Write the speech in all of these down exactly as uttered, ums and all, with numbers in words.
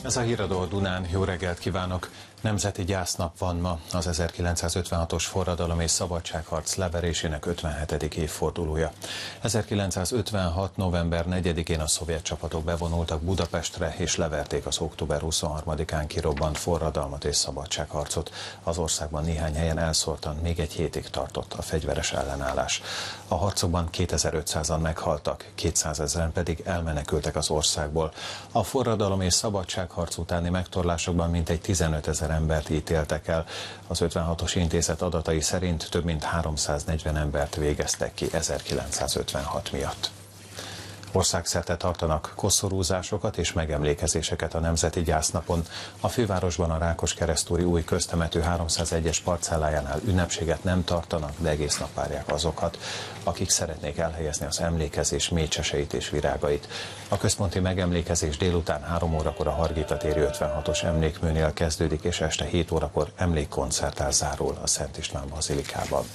Ez a Híradó a Dunán, jó reggelt kívánok! Nemzeti gyásznap van ma, az ezerkilencszázötvenhatos forradalom és szabadságharc leverésének ötvenhetedik évfordulója. ezerkilencszázötvenhat. november negyedikén a szovjet csapatok bevonultak Budapestre és leverték az október huszonharmadikán kirobbant forradalmat és szabadságharcot. Az országban néhány helyen elszórtan még egy hétig tartott a fegyveres ellenállás. A harcokban kétezer-ötszázan meghaltak, kétszázezren pedig elmenekültek az országból. A forradalom és szabadságharc utáni megtorlásokban mintegy tizenötezer embert ítéltek el. Az ötvenhatos intézet adatai szerint több mint háromszáznegyven embert végeztek ki ezerkilencszázötvenhat miatt. Országszerte tartanak koszorúzásokat és megemlékezéseket a Nemzeti Gyásznapon. A fővárosban a Rákoskeresztúri új köztemető háromszázegyes parcellájánál ünnepséget nem tartanak, de egész nap várják azokat, akik szeretnék elhelyezni az emlékezés mécseseit és virágait. A központi megemlékezés délután három órakor a Hargita téri ötvenhatos emlékműnél kezdődik, és este hét órakor emlékkoncerttel zárul a Szent István bazilikában.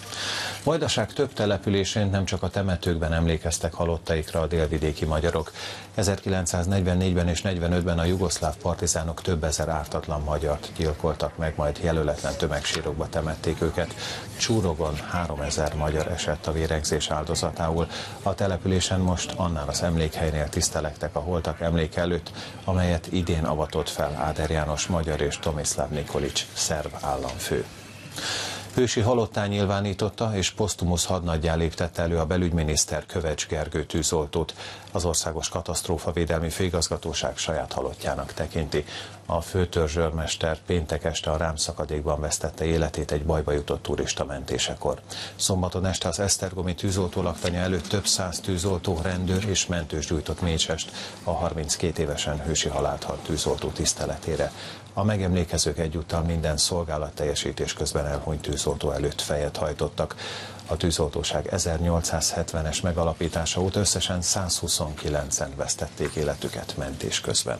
Vajdaság több településén nem csak a temetőkben emlékeztek halottaikra a délvidéki magyarok. ezerkilencszáznegyvennégyben és negyvenötben a jugoszláv partizánok több ezer ártatlan magyart gyilkoltak meg, majd jelöletlen tömegsírokba temették őket. Csúrogon háromezer magyar esett a vérengzés áldozatául. A településen most annál az emlékhelynél tisztelegtek a holtak emléke előtt, amelyet idén avatott fel Áder János magyar és Tomislav Nikolics szerb államfő. Hősi halottá nyilvánította és posztumusz hadnaggyá léptette elő a belügyminiszter Kövecs Gergő tűzoltót. Az Országos Katasztrófavédelmi Főigazgatóság saját halottjának tekinti. A főtörzsőrmester péntek este a Rámszakadékban vesztette életét egy bajba jutott turista mentésekor. Szombaton este az esztergomi tűzoltó laktanya előtt több száz tűzoltó, rendőr és mentős gyújtott mécsest a harminckét évesen hősi halált halt tűzoltó tiszteletére. A megemlékezők egyúttal minden szolgálatteljesítés közben elhunyt tűzoltó előtt fejet hajtottak. A tűzoltóság ezernyolcszázhetvenes megalapítása óta összesen százhuszonkilencen vesztették életüket mentés közben.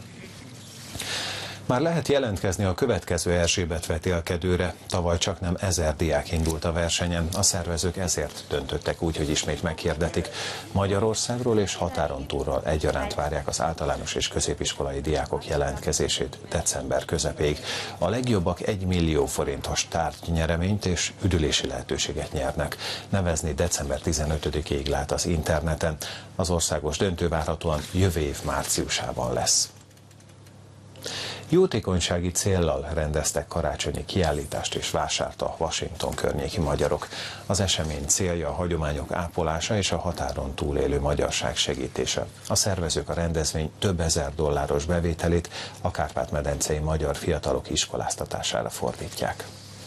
Már lehet jelentkezni a következő Erzsébet vetélkedőre. Tavaly csak nem ezer diák indult a versenyen, a szervezők ezért döntöttek úgy, hogy ismét meghirdetik. Magyarországról és határon túlról egyaránt várják az általános és középiskolai diákok jelentkezését december közepéig. A legjobbak egy millió forintos tárgynyereményt és üdülési lehetőséget nyernek. Nevezni december tizenötödikéig lehet az interneten. Az országos döntő várhatóan jövő év márciusában lesz. Jótékonysági céllal rendeztek karácsonyi kiállítást és vásárt a Washington környéki magyarok. Az esemény célja a hagyományok ápolása és a határon túlélő magyarság segítése. A szervezők a rendezvény több ezer dolláros bevételét a kárpát-medencei magyar fiatalok iskoláztatására fordítják.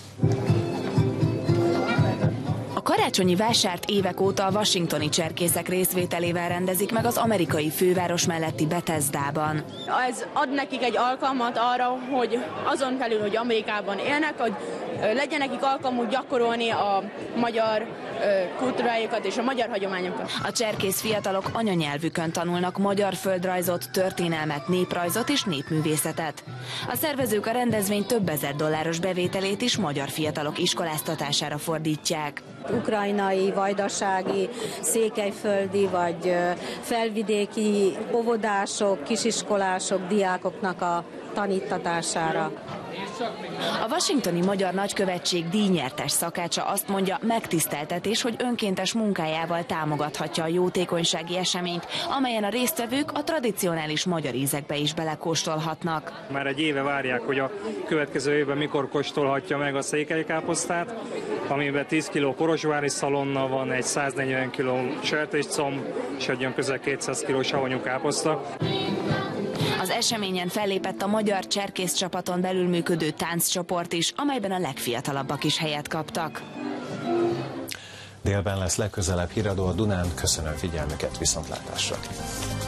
A karácsonyi vásárt évek óta a washingtoni cserkészek részvételével rendezik meg az amerikai főváros melletti Bethesdában. Ez ad nekik egy alkalmat arra, hogy azon felül, hogy Amerikában élnek, hogy legyen nekik alkalmuk gyakorolni a magyar kultúrájukat és a magyar hagyományokat. A cserkész fiatalok anyanyelvükön tanulnak magyar földrajzot, történelmet, néprajzot és népművészetet. A szervezők a rendezvény több ezer dolláros bevételét is magyar fiatalok iskoláztatására fordítják. Ukrajnai, vajdasági, székelyföldi vagy felvidéki óvodások, kisiskolások, diákoknak a tanítatására. A washingtoni magyar nagykövetség díjnyertes szakácsa azt mondja, megtiszteltetés, hogy önkéntes munkájával támogathatja a jótékonysági eseményt, amelyen a résztvevők a tradicionális magyar ízekbe is belekóstolhatnak. Már egy éve várják, hogy a következő évben mikor kóstolhatja meg a székelykáposztát, amiben tíz kiló porosvári szalonna van, egy száznegyven kiló sertéscomb, és egy közel kétszáz kiló savanyú káposzta. Az eseményen fellépett a magyar cserkész csapaton belül működő tánccsoport is, amelyben a legfiatalabbak is helyet kaptak. Délben lesz legközelebb Híradó a Dunán. Köszönöm figyelmüket, viszontlátásra!